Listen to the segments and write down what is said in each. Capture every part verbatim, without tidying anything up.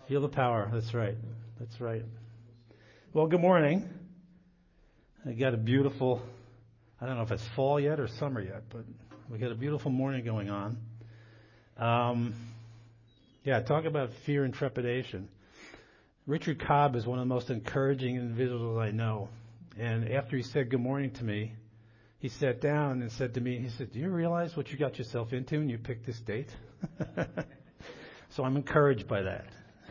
Feel the power. That's right. That's right. Well, good morning. I got a beautiful, I don't know if it's fall yet or summer yet, but we got a beautiful morning going on. Um, yeah, talk about fear and trepidation. Richard Cobb is one of the most encouraging individuals I know. And after he said good morning to me, he sat down and said to me, he said, do you realize what you got yourself into when you picked this date? So I'm encouraged by that.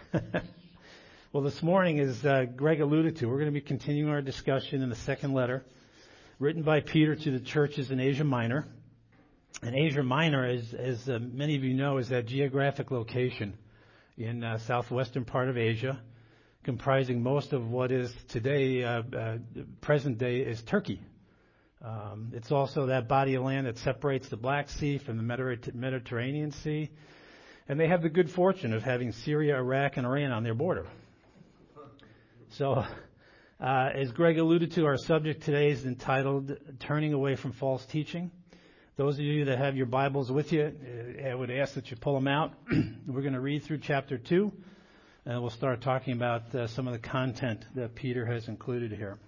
Well, this morning, as uh, Greg alluded to, we're going to be continuing our discussion in the second letter written by Peter to the churches in Asia Minor. And Asia Minor, as, as uh, many of you know, is that geographic location in uh, southwestern part of Asia, comprising most of what is today, uh, uh, present day, is Turkey. Um, it's also that body of land that separates the Black Sea from the Mediter- Mediterranean Sea. And they have the good fortune of having Syria, Iraq, and Iran on their border. So, uh, as Greg alluded to, our subject today is entitled Turning Away from False Teaching. Those of you that have your Bibles with you, I would ask that you pull them out. We're going to read through chapter two, and we'll start talking about uh, some of the content that Peter has included here.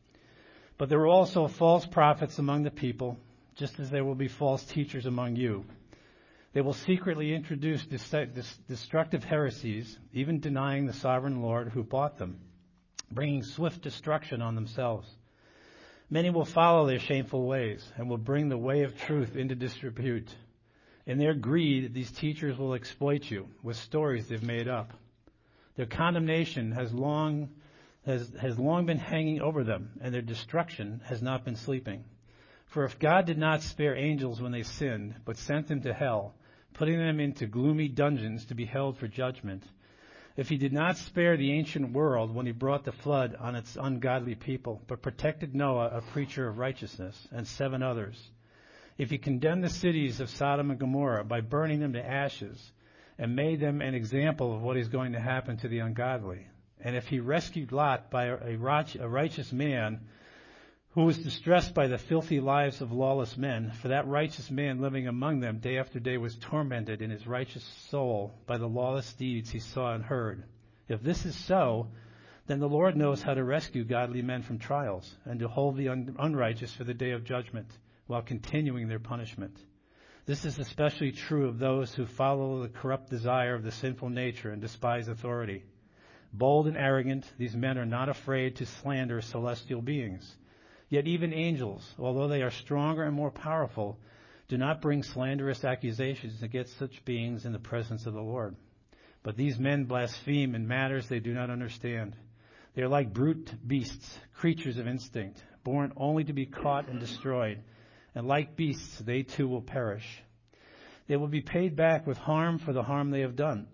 But there were also false prophets among the people, just as there will be false teachers among you. They will secretly introduce destructive heresies, even denying the sovereign Lord who bought them, bringing swift destruction on themselves. Many will follow their shameful ways and will bring the way of truth into disrepute. In their greed, these teachers will exploit you with stories they've made up. Their condemnation has long, has, has long been hanging over them, and their destruction has not been sleeping. For if God did not spare angels when they sinned, but sent them to hell, putting them into gloomy dungeons to be held for judgment, if he did not spare the ancient world when he brought the flood on its ungodly people, but protected Noah, a preacher of righteousness, and seven others, if he condemned the cities of Sodom and Gomorrah by burning them to ashes, and made them an example of what is going to happen to the ungodly, and if he rescued Lot by a righteous man who was distressed by the filthy lives of lawless men, for that righteous man living among them day after day was tormented in his righteous soul by the lawless deeds he saw and heard. If this is so, then the Lord knows how to rescue godly men from trials, and to hold the un- unrighteous for the day of judgment, while continuing their punishment. This is especially true of those who follow the corrupt desire of the sinful nature and despise authority. Bold and arrogant, these men are not afraid to slander celestial beings. Yet even angels, although they are stronger and more powerful, do not bring slanderous accusations against such beings in the presence of the Lord. But these men blaspheme in matters they do not understand. They are like brute beasts, creatures of instinct, born only to be caught and destroyed. And like beasts, they too will perish. They will be paid back with harm for the harm they have done.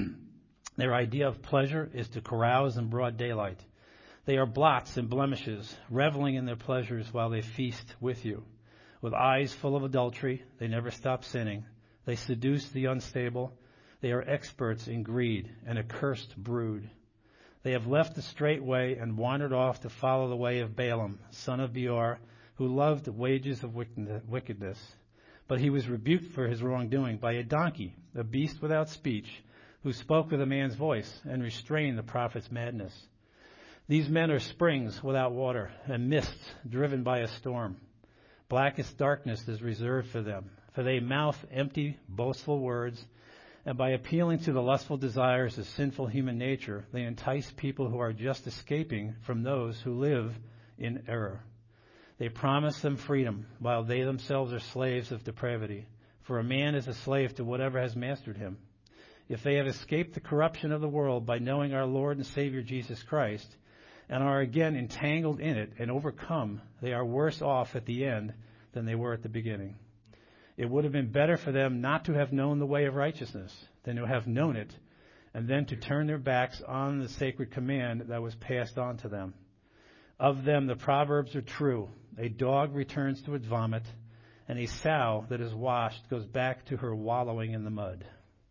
Their idea of pleasure is to carouse in broad daylight. They are blots and blemishes, reveling in their pleasures while they feast with you. With eyes full of adultery, they never stop sinning. They seduce the unstable. They are experts in greed, an accursed brood. They have left the straight way and wandered off to follow the way of Balaam, son of Beor, who loved the wages of wickedness. But he was rebuked for his wrongdoing by a donkey, a beast without speech, who spoke with a man's voice and restrained the prophet's madness. These men are springs without water and mists driven by a storm. Blackest darkness is reserved for them, for they mouth empty, boastful words, and by appealing to the lustful desires of sinful human nature, they entice people who are just escaping from those who live in error. They promise them freedom, while they themselves are slaves of depravity, for a man is a slave to whatever has mastered him. If they have escaped the corruption of the world by knowing our Lord and Savior Jesus Christ, and are again entangled in it and overcome, they are worse off at the end than they were at the beginning. It would have been better for them not to have known the way of righteousness than to have known it, and then to turn their backs on the sacred command that was passed on to them. Of them the proverbs are true. A dog returns to its vomit, and a sow that is washed goes back to her wallowing in the mud.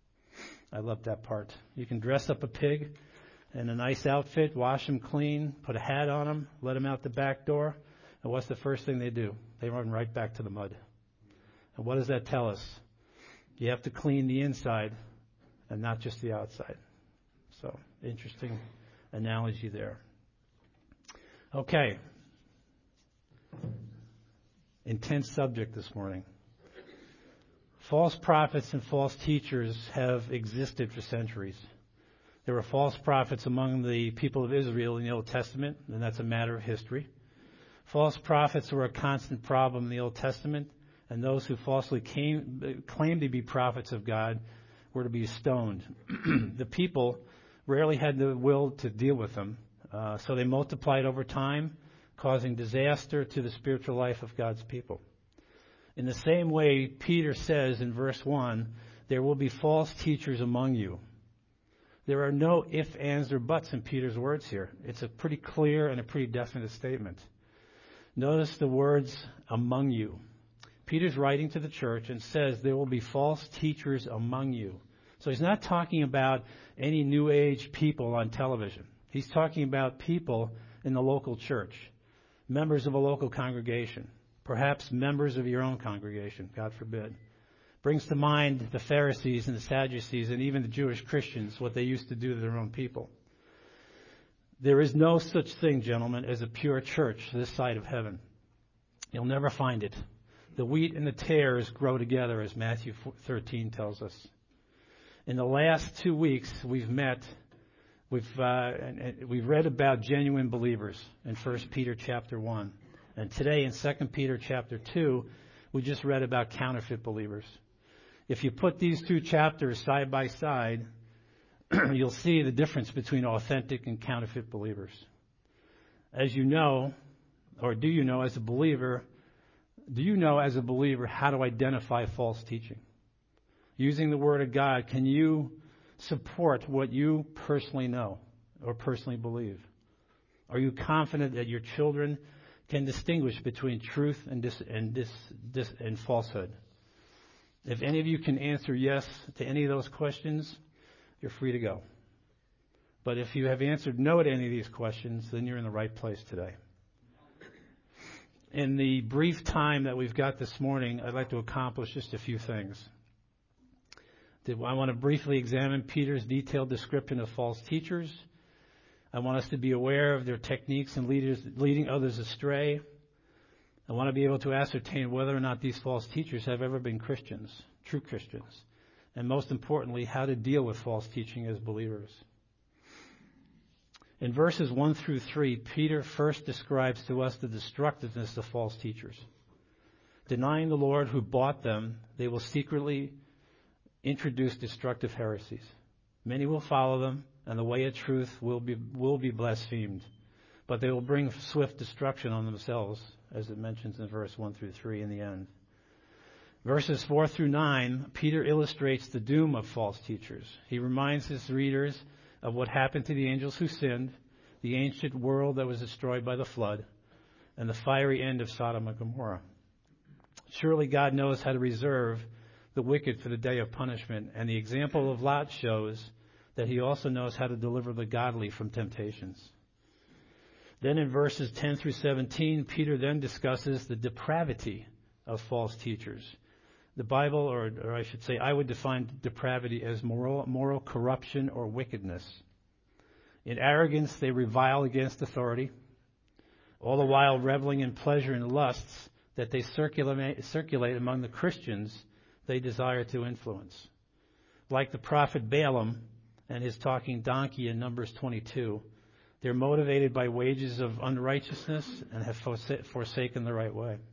I love that part. You can dress up a pig in a nice outfit, wash them clean, put a hat on them, let them out the back door, and what's the first thing they do? They run right back to the mud. And what does that tell us? You have to clean the inside and not just the outside. So, interesting analogy there. Okay. Intense subject this morning. False prophets and false teachers have existed for centuries. There were false prophets among the people of Israel in the Old Testament, and that's a matter of history. False prophets were a constant problem in the Old Testament, and those who falsely came, claimed to be prophets of God were to be stoned. The people rarely had the will to deal with them, uh, so they multiplied over time, causing disaster to the spiritual life of God's people. In the same way, Peter says in verse one, there will be false teachers among you. There are no ifs, ands, or buts in Peter's words here. It's a pretty clear and a pretty definite statement. Notice the words, among you. Peter's writing to the church and says there will be false teachers among you. So he's not talking about any New Age people on television. He's talking about people in the local church, members of a local congregation, perhaps members of your own congregation, God forbid. Brings to mind the Pharisees and the Sadducees and even the Jewish Christians, what they used to do to their own people. There is no such thing, gentlemen, as a pure church this side of heaven. You'll never find it. The wheat and the tares grow together, as Matthew thirteen tells us. In the last two weeks, we've met, we've uh, and we've read about genuine believers in First Peter chapter one, and today in Second Peter chapter two, we just read about counterfeit believers. If you put these two chapters side by side, you'll see the difference between authentic and counterfeit believers. As you know, or do you know as a believer, do you know as a believer how to identify false teaching? Using the Word of God, can you support what you personally know or personally believe? Are you confident that your children can distinguish between truth and dis, and, dis, dis, and falsehood? If any of you can answer yes to any of those questions, you're free to go. But if you have answered no to any of these questions, then you're in the right place today. In the brief time that we've got this morning, I'd like to accomplish just a few things. I want to briefly examine Peter's detailed description of false teachers. I want us to be aware of their techniques and leaders, leading others astray. I want to be able to ascertain whether or not these false teachers have ever been Christians, true Christians. And most importantly, how to deal with false teaching as believers. In verses one through three, Peter first describes to us the destructiveness of false teachers. Denying the Lord who bought them, they will secretly introduce destructive heresies. Many will follow them, and the way of truth will be will be blasphemed. But they will bring swift destruction on themselves, as it mentions in verse one through three in the end. Verses four through nine, Peter illustrates the doom of false teachers. He reminds his readers of what happened to the angels who sinned, the ancient world that was destroyed by the flood, and the fiery end of Sodom and Gomorrah. Surely God knows how to reserve the wicked for the day of punishment, and the example of Lot shows that he also knows how to deliver the godly from temptations. Then in verses ten through seventeen, Peter then discusses the depravity of false teachers. The Bible, or, or I should say, I would define depravity as moral, moral corruption or wickedness. In arrogance, they revile against authority, all the while reveling in pleasure and lusts that they circulate, circulate among the Christians they desire to influence. Like the prophet Balaam and his talking donkey in Numbers twenty-two, they're motivated by wages of unrighteousness and have forsaken the right way.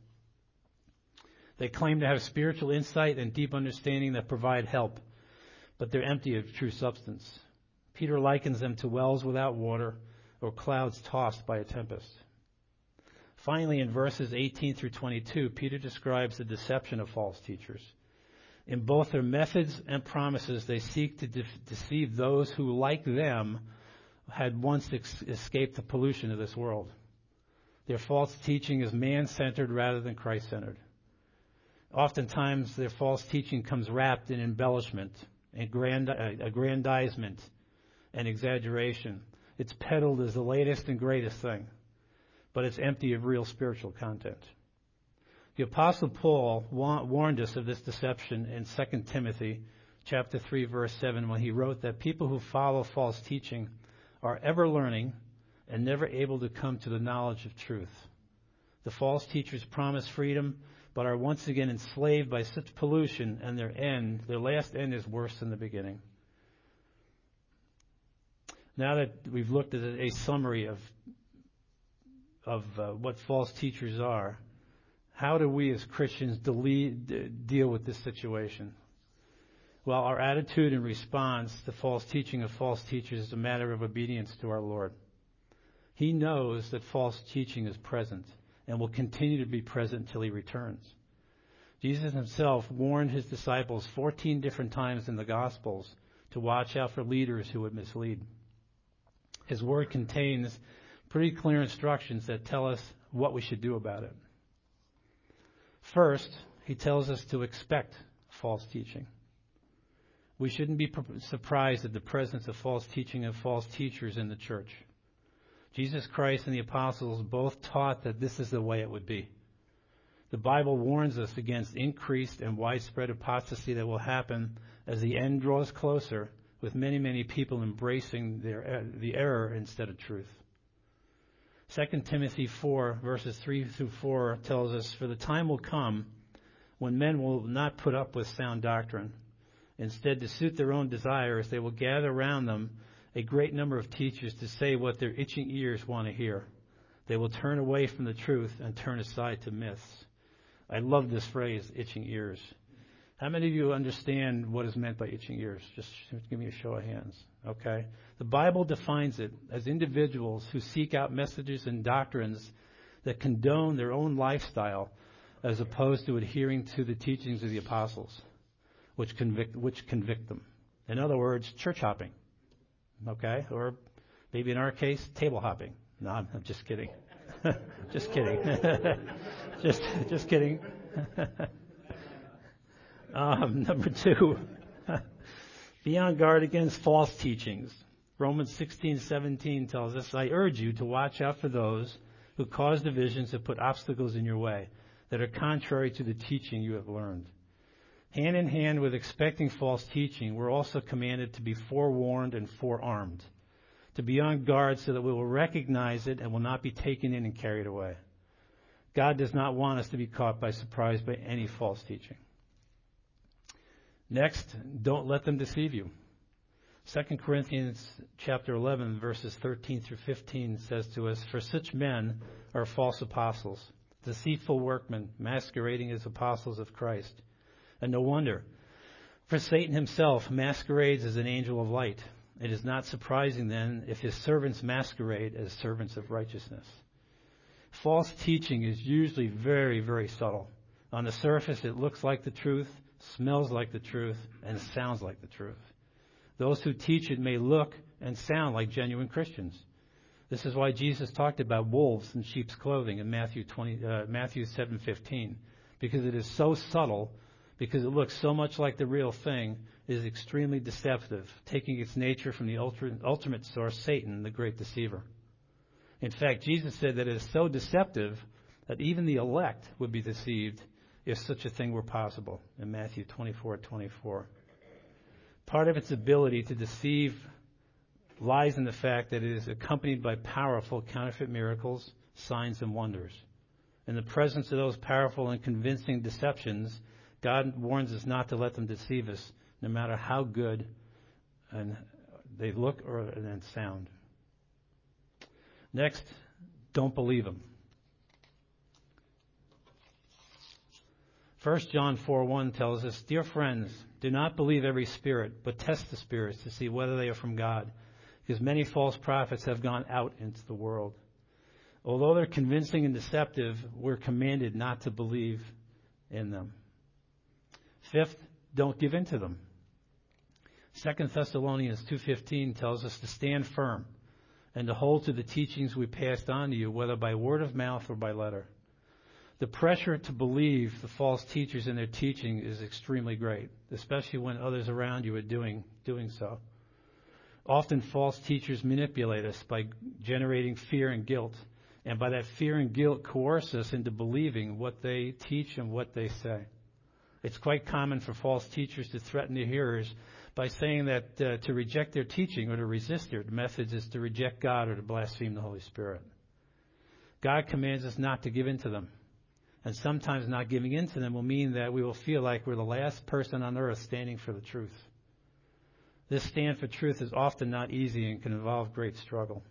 They claim to have spiritual insight and deep understanding that provide help, but they're empty of true substance. Peter likens them to wells without water or clouds tossed by a tempest. Finally, in verses eighteen through twenty-two, Peter describes the deception of false teachers. In both their methods and promises, they seek to de- deceive those who, like them, had once ex- escaped the pollution of this world. Their false teaching is man-centered rather than Christ-centered. Oftentimes, their false teaching comes wrapped in embellishment, aggrandi- aggrandizement, and exaggeration. It's peddled as the latest and greatest thing, but it's empty of real spiritual content. The Apostle Paul wa- warned us of this deception in Second Timothy chapter three, verse seven, when he wrote that people who follow false teaching are ever learning and never able to come to the knowledge of truth. The false teachers promise freedom, but are once again enslaved by such pollution, and their end, their last end is worse than the beginning. Now that we've looked at a summary of of uh, what false teachers are, how do we as Christians delete, deal with this situation? Well, our attitude and response to false teaching of false teachers is a matter of obedience to our Lord. He knows that false teaching is present and will continue to be present until he returns. Jesus himself warned his disciples fourteen different times in the Gospels to watch out for leaders who would mislead. His word contains pretty clear instructions that tell us what we should do about it. First, he tells us to expect false teaching. We shouldn't be surprised at the presence of false teaching and false teachers in the church. Jesus Christ and the apostles both taught that this is the way it would be. The Bible warns us against increased and widespread apostasy that will happen as the end draws closer, with many, many people embracing their, the error instead of truth. Second Timothy four, verses three through four tells us, "For the time will come when men will not put up with sound doctrine. Instead, to suit their own desires, they will gather around them a great number of teachers to say what their itching ears want to hear. They will turn away from the truth and turn aside to myths." I love this phrase, itching ears. How many of you understand what is meant by itching ears? Just give me a show of hands. Okay? The Bible defines it as individuals who seek out messages and doctrines that condone their own lifestyle as opposed to adhering to the teachings of the apostles, which convict, which convict them. In other words, church hopping. Okay? Or maybe in our case, table hopping. No, I'm, I'm just kidding. just kidding. just, just kidding. um, number two, be on guard against false teachings. Romans sixteen seventeen tells us, "I urge you to watch out for those who cause divisions and put obstacles in your way that are contrary to the teaching you have learned." Hand in hand with expecting false teaching, we're also commanded to be forewarned and forearmed, to be on guard so that we will recognize it and will not be taken in and carried away. God does not want us to be caught by surprise by any false teaching. Next, don't let them deceive you. Second Corinthians chapter eleven, verses thirteen through fifteen says to us, "For such men are false apostles, deceitful workmen, masquerading as apostles of Christ. And no wonder, for Satan himself masquerades as an angel of light. It is not surprising then if his servants masquerade as servants of righteousness." False teaching is usually very, very subtle. On the surface, it looks like the truth, smells like the truth, and sounds like the truth. Those who teach it may look and sound like genuine Christians. This is why Jesus talked about wolves in sheep's clothing in Matthew twenty, uh, Matthew seven fifteen, because it is so subtle. Because it looks so much like the real thing, it is extremely deceptive, taking its nature from the ultimate source, Satan, the great deceiver. In fact, Jesus said that it is so deceptive that even the elect would be deceived if such a thing were possible, in Matthew twenty-four twenty-four. Part of its ability to deceive lies in the fact that it is accompanied by powerful counterfeit miracles, signs, and wonders. In the presence of those powerful and convincing deceptions, God warns us not to let them deceive us, no matter how good and they look or and sound. Next, don't believe them. First John four one tells us, "Dear friends, do not believe every spirit, but test the spirits to see whether they are from God, because many false prophets have gone out into the world." Although they're convincing and deceptive, we're commanded not to believe in them. Fifth, don't give in to them. Second Thessalonians two fifteen tells us to stand firm and to hold to the teachings we passed on to you, whether by word of mouth or by letter. The pressure to believe the false teachers in their teaching is extremely great, especially when others around you are doing doing so. Often false teachers manipulate us by generating fear and guilt, and by that fear and guilt coerce us into believing what they teach and what they say. It's quite common for false teachers to threaten their hearers by saying that uh, to reject their teaching or to resist their methods is to reject God or to blaspheme the Holy Spirit. God commands us not to give in to them. And sometimes not giving in to them will mean that we will feel like we're the last person on earth standing for the truth. This stand for truth is often not easy and can involve great struggle.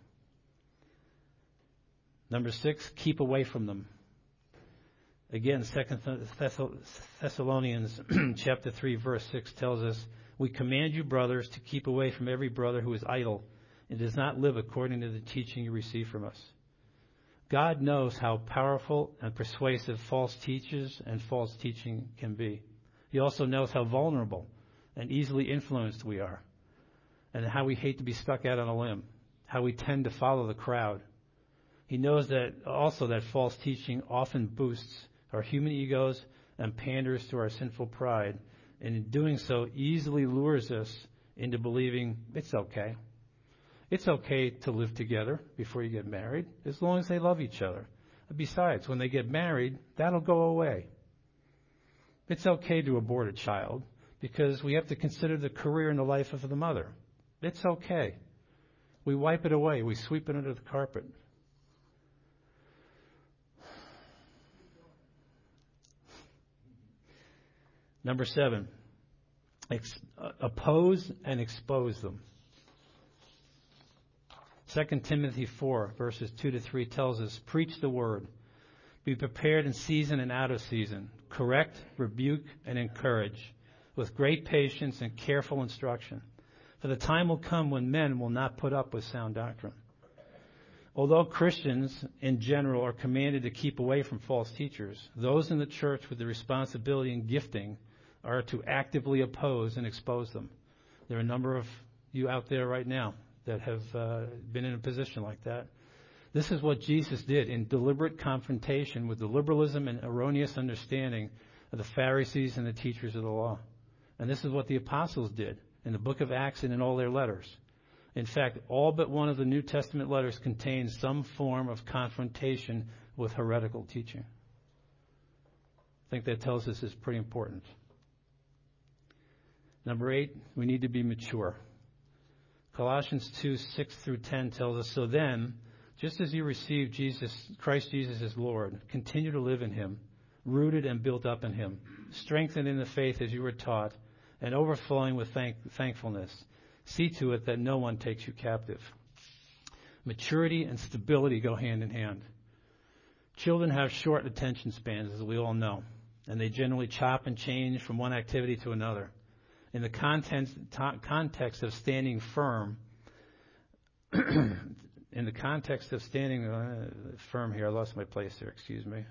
Number six, keep away from them. Again, Second Thessalonians chapter three, verse six tells us, "We command you, brothers, to keep away from every brother who is idle and does not live according to the teaching you receive from us." God knows how powerful and persuasive false teachers and false teaching can be. He also knows how vulnerable and easily influenced we are, and how we hate to be stuck out on a limb, how we tend to follow the crowd. He knows that also that false teaching often boosts our human egos and panders to our sinful pride, and in doing so easily lures us into believing it's okay. It's okay to live together before you get married, as long as they love each other. Besides, when they get married, that'll go away. It's okay to abort a child because we have to consider the career and the life of the mother. It's okay. We wipe it away. We sweep it under the carpet. Number seven, ex- oppose and expose them. Second Timothy four, verses two to three tells us, "Preach the word. Be prepared in season and out of season. Correct, rebuke, and encourage with great patience and careful instruction. For the time will come when men will not put up with sound doctrine." Although Christians in general are commanded to keep away from false teachers, those in the church with the responsibility and gifting are to actively oppose and expose them. There are a number of you out there right now that have uh, been in a position like that. This is what Jesus did in deliberate confrontation with the liberalism and erroneous understanding of the Pharisees and the teachers of the law. And this is what the apostles did in the book of Acts and in all their letters. In fact, all but one of the New Testament letters contains some form of confrontation with heretical teaching. I think that tells us it's pretty important. Number eight, we need to be mature. Colossians two, six through ten tells us, "So then, just as you received Jesus, Christ Jesus as Lord, continue to live in him, rooted and built up in him, strengthened in the faith as you were taught, and overflowing with thank- thankfulness. See to it that no one takes you captive." Maturity and stability go hand in hand. Children have short attention spans, as we all know, and they generally chop and change from one activity to another. In the context, to, context of standing firm, in the context of standing uh, firm here, I lost my place there, excuse me.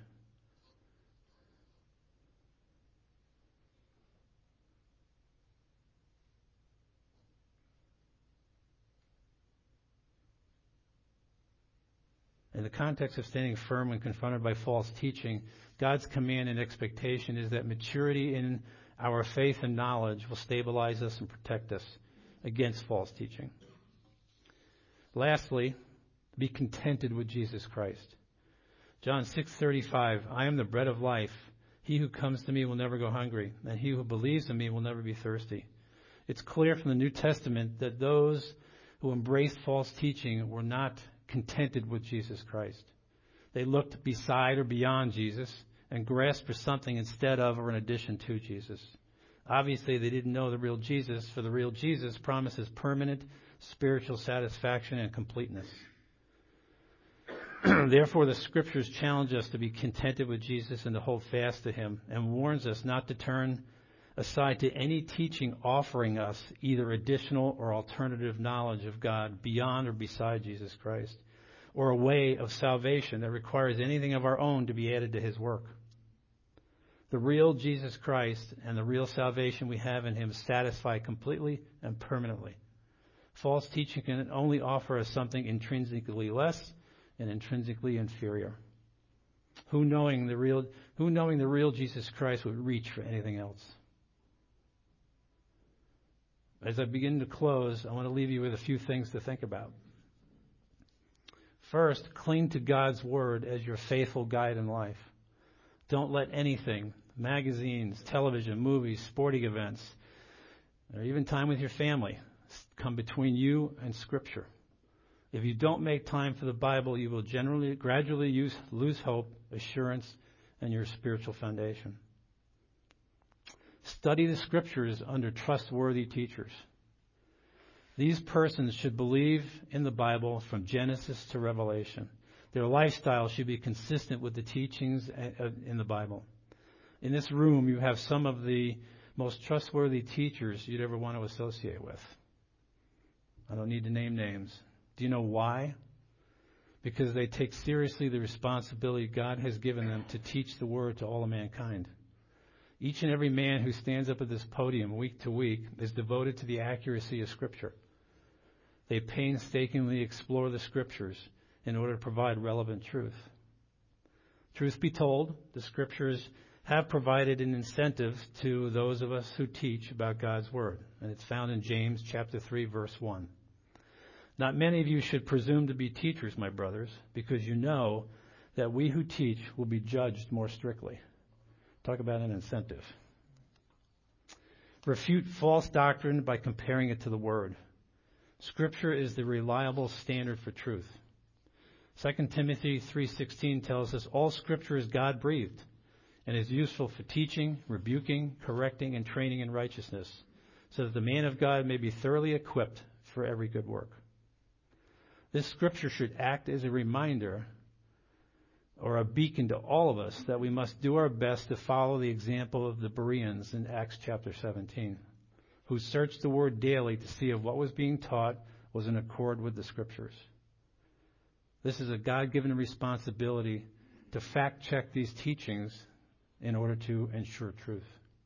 In the context of standing firm when confronted by false teaching, God's command and expectation is that maturity in our faith and knowledge will stabilize us and protect us against false teaching. Lastly, be contented with Jesus Christ. John six thirty-five, "I am the bread of life. He who comes to me will never go hungry, and he who believes in me will never be thirsty." It's clear from the New Testament that those who embraced false teaching were not contented with Jesus Christ. They looked beside or beyond Jesus and grasped for something instead of or in addition to Jesus. Obviously, they didn't know the real Jesus, for the real Jesus promises permanent spiritual satisfaction and completeness. Therefore, the Scriptures challenge us to be contented with Jesus and to hold fast to him, and warns us not to turn aside to any teaching offering us either additional or alternative knowledge of God beyond or beside Jesus Christ, or a way of salvation that requires anything of our own to be added to his work. The real Jesus Christ and the real salvation we have in him satisfy completely and permanently. False teaching can only offer us something intrinsically less and intrinsically inferior. Who knowing the real, who knowing the real Jesus Christ would reach for anything else? As I begin to close, I want to leave you with a few things to think about. First, cling to God's word as your faithful guide in life. Don't let anything magazines, television, movies, sporting events, or even time with your family come between you and Scripture. If you don't make time for the Bible, you will generally, gradually use, lose hope, assurance, and your spiritual foundation. Study the Scriptures under trustworthy teachers. These persons should believe in the Bible from Genesis to Revelation. Their lifestyle should be consistent with the teachings in the Bible. In this room, you have some of the most trustworthy teachers you'd ever want to associate with. I don't need to name names. Do you know why? Because they take seriously the responsibility God has given them to teach the Word to all of mankind. Each and every man who stands up at this podium week to week is devoted to the accuracy of Scripture. They painstakingly explore the Scriptures in order to provide relevant truth. Truth be told, the Scriptures have provided an incentive to those of us who teach about God's Word, and it's found in James chapter three, verse one. Not many of you should presume to be teachers, my brothers, because you know that we who teach will be judged more strictly. Talk about an incentive. Refute false doctrine by comparing it to the Word. Scripture is the reliable standard for truth. Second Timothy three sixteen tells us all Scripture is God-breathed and is useful for teaching, rebuking, correcting, and training in righteousness, so that the man of God may be thoroughly equipped for every good work. This Scripture should act as a reminder or a beacon to all of us that we must do our best to follow the example of the Bereans in Acts chapter seventeen, who searched the Word daily to see if what was being taught was in accord with the Scriptures. This is a God-given responsibility to fact-check these teachings in order to ensure truth.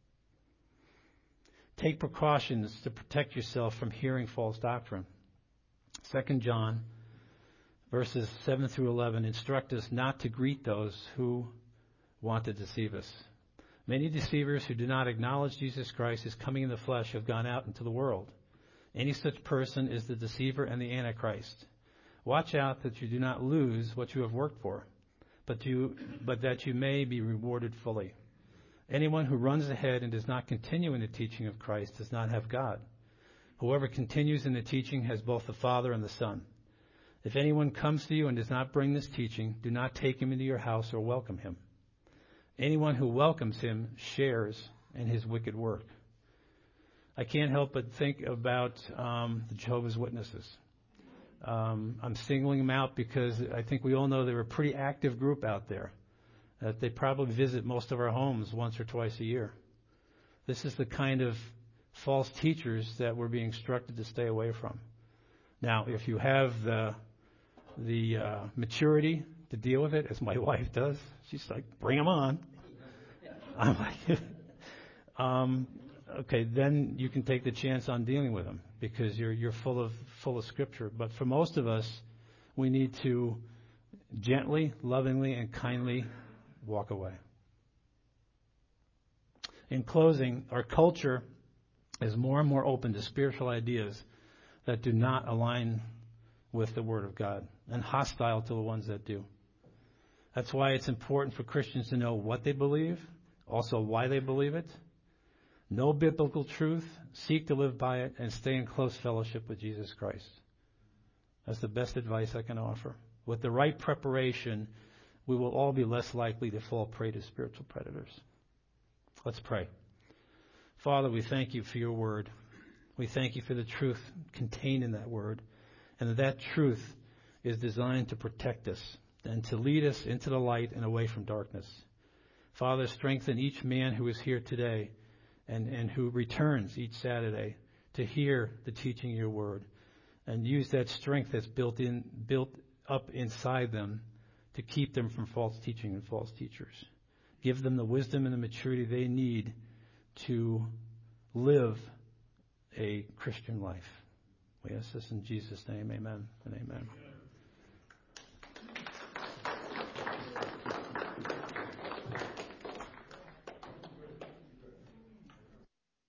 Take precautions to protect yourself from hearing false doctrine. Second John, verses seven through eleven, instruct us not to greet those who want to deceive us. Many deceivers who do not acknowledge Jesus Christ as coming in the flesh have gone out into the world. Any such person is the deceiver and the Antichrist. Watch out that you do not lose what you have worked for, but you, but that you may be rewarded fully. Anyone who runs ahead and does not continue in the teaching of Christ does not have God. Whoever continues in the teaching has both the Father and the Son. If anyone comes to you and does not bring this teaching, do not take him into your house or welcome him. Anyone who welcomes him shares in his wicked work. I can't help but think about um, the Jehovah's Witnesses. Um, I'm singling them out because I think we all know they're a pretty active group out there. That they probably visit most of our homes once or twice a year. This is the kind of false teachers that we're being instructed to stay away from. Now, if you have the the uh, maturity to deal with it, as my wife does, she's like, "Bring them on." I'm like, um, okay, then you can take the chance on dealing with them because you're you're full of full of Scripture. But for most of us, we need to gently, lovingly, and kindly walk away. In closing, our culture is more and more open to spiritual ideas that do not align with the Word of God and hostile to the ones that do. That's why it's important for Christians to know what they believe, also why they believe it, know biblical truth, seek to live by it, and stay in close fellowship with Jesus Christ. That's the best advice I can offer. With the right preparation, we will all be less likely to fall prey to spiritual predators. Let's pray. Father, we thank you for your word. We thank you for the truth contained in that word, and that that truth is designed to protect us and to lead us into the light and away from darkness. Father, strengthen each man who is here today and, and who returns each Saturday to hear the teaching of your word, and use that strength that's built in, built up inside them to keep them from false teaching and false teachers. Give them the wisdom and the maturity they need to live a Christian life. We ask this in Jesus' name, amen and amen.